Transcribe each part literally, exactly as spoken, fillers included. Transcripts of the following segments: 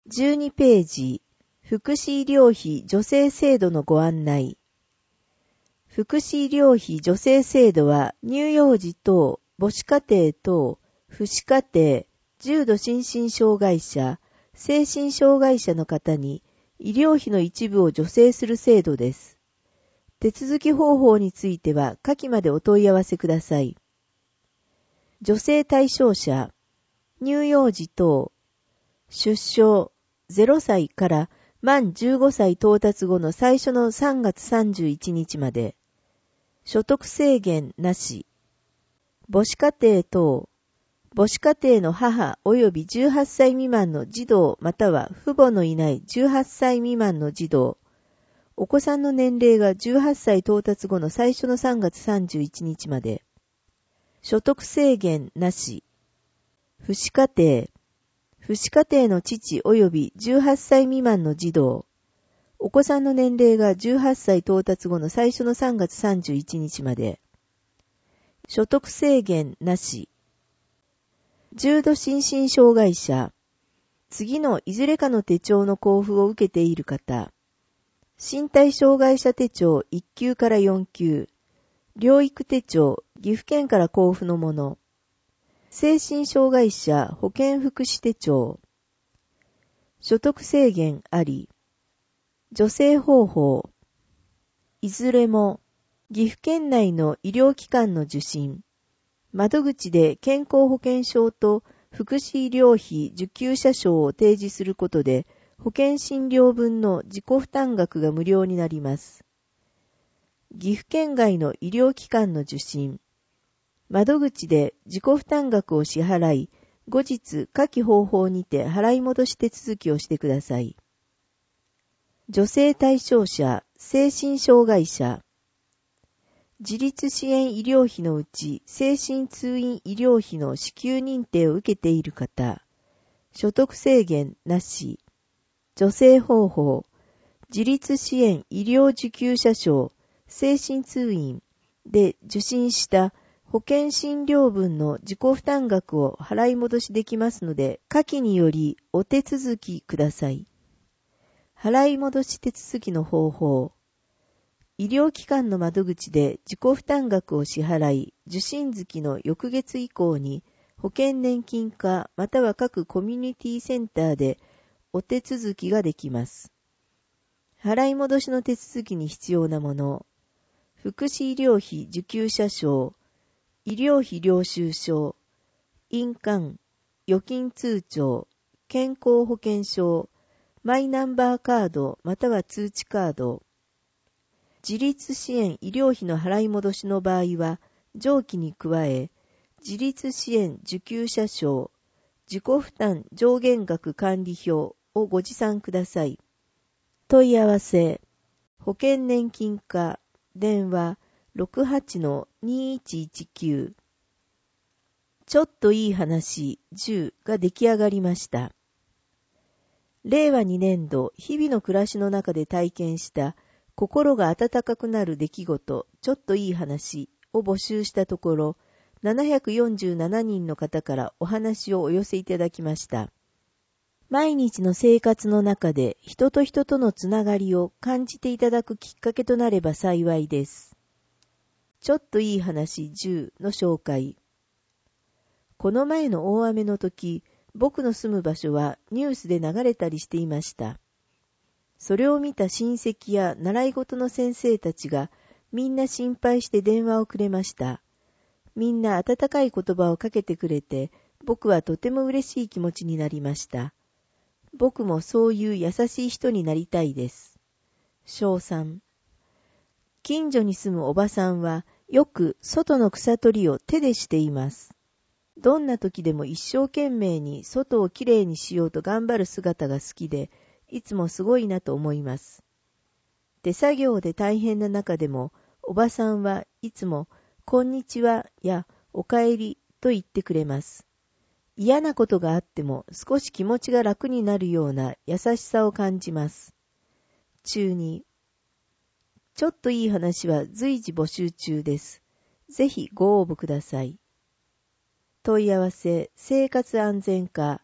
じゅうにページ、福祉医療費助成制度のご案内。福祉医療費助成制度は、乳幼児等、母子家庭等、父子家庭、重度心身障害者、精神障害者の方に医療費の一部を助成する制度です。手続き方法については下記までお問い合わせください。助成対象者、乳幼児等、出生ゼロさいから満じゅうごさい到達後の最初のさんがつさんじゅういちにちまで、所得制限なし、母子家庭等、母子家庭の母及びじゅうはっさい未満の児童または父母のいないじゅうはっさい未満の児童、お子さんの年齢がじゅうはっさい到達後の最初のさんがつさんじゅういちにちまで、所得制限なし、父子家庭、父子家庭の父及びじゅうはっさい未満の児童、お子さんの年齢がじゅうはっさい到達後の最初のさんがつさんじゅういちにちまで、所得制限なし、重度心身障害者、次のいずれかの手帳の交付を受けている方、身体障害者手帳いっきゅうからよんきゅう、療育手帳岐阜県から交付のもの、精神障害者保健福祉手帳、所得制限あり、助成方法、いずれも岐阜県内の医療機関の受診、窓口で健康保険証と福祉医療費受給者証を提示することで保険診療分の自己負担額が無料になります。岐阜県外の医療機関の受診、窓口で自己負担額を支払い、後日下記方法にて払い戻し手続きをしてください。助成対象者、精神障害者、自立支援医療費のうち精神通院医療費の支給認定を受けている方、所得制限なし、助成方法、自立支援医療受給者証、精神通院で受診した保険診療分の自己負担額を払い戻しできますので、下記によりお手続きください。払い戻し手続きの方法。医療機関の窓口で自己負担額を支払い、受診月の翌月以降に保険年金課または各コミュニティセンターでお手続きができます。払い戻しの手続きに必要なもの。福祉医療費受給者証、医療費領収書、印鑑、預金通帳、健康保険証、マイナンバーカードまたは通知カード。自立支援医療費の払い戻しの場合は、上記に加え、自立支援受給者証、自己負担上限額管理表をご持参ください。問い合わせ、保険年金課、電話 ろくはちのにいちいちきゅう。ちょっといい話じゅうが出来上がりました。れいわにねんど日々の暮らしの中で体験した心が温かくなる出来事、ちょっといい話を募集したところ、ななひゃくよんじゅうななにんの方からお話をお寄せいただきました。毎日の生活の中で人と人とのつながりを感じていただくきっかけとなれば幸いです。ちょっといい話じゅうの紹介。この前の大雨の時、僕の住む場所はニュースで流れたりしていました。それを見た親戚や習い事の先生たちがみんな心配して電話をくれました。みんな温かい言葉をかけてくれて、僕はとても嬉しい気持ちになりました。僕もそういう優しい人になりたいです。小さん。近所に住むおばさんはよく外の草取りを手でしています。どんな時でも一生懸命に外をきれいにしようと頑張る姿が好きで、いつもすごいなと思います。手作業で大変な中でも、おばさんはいつもこんにちはやおかえりと言ってくれます。嫌なことがあっても少し気持ちが楽になるような優しさを感じます。中に。ちょっといい話は随時募集中です。ぜひご応募ください。問い合わせ、生活安全課、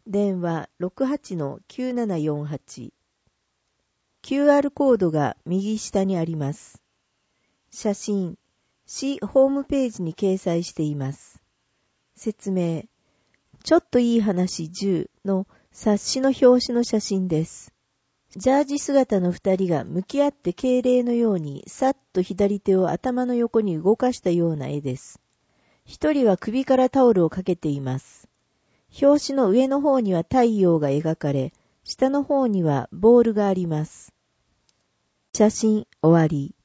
電話 ろくはちのきゅうななよんはち。キューアール コードが右下にあります。写真、市ホームページに掲載しています。説明、ちょっといい話じゅうの冊子の表紙の写真です。ジャージ姿の二人が向き合って敬礼のようにさっと左手を頭の横に動かしたような絵です。一人は首からタオルをかけています。表紙の上の方には太陽が描かれ、下の方にはボールがあります。写真終わり。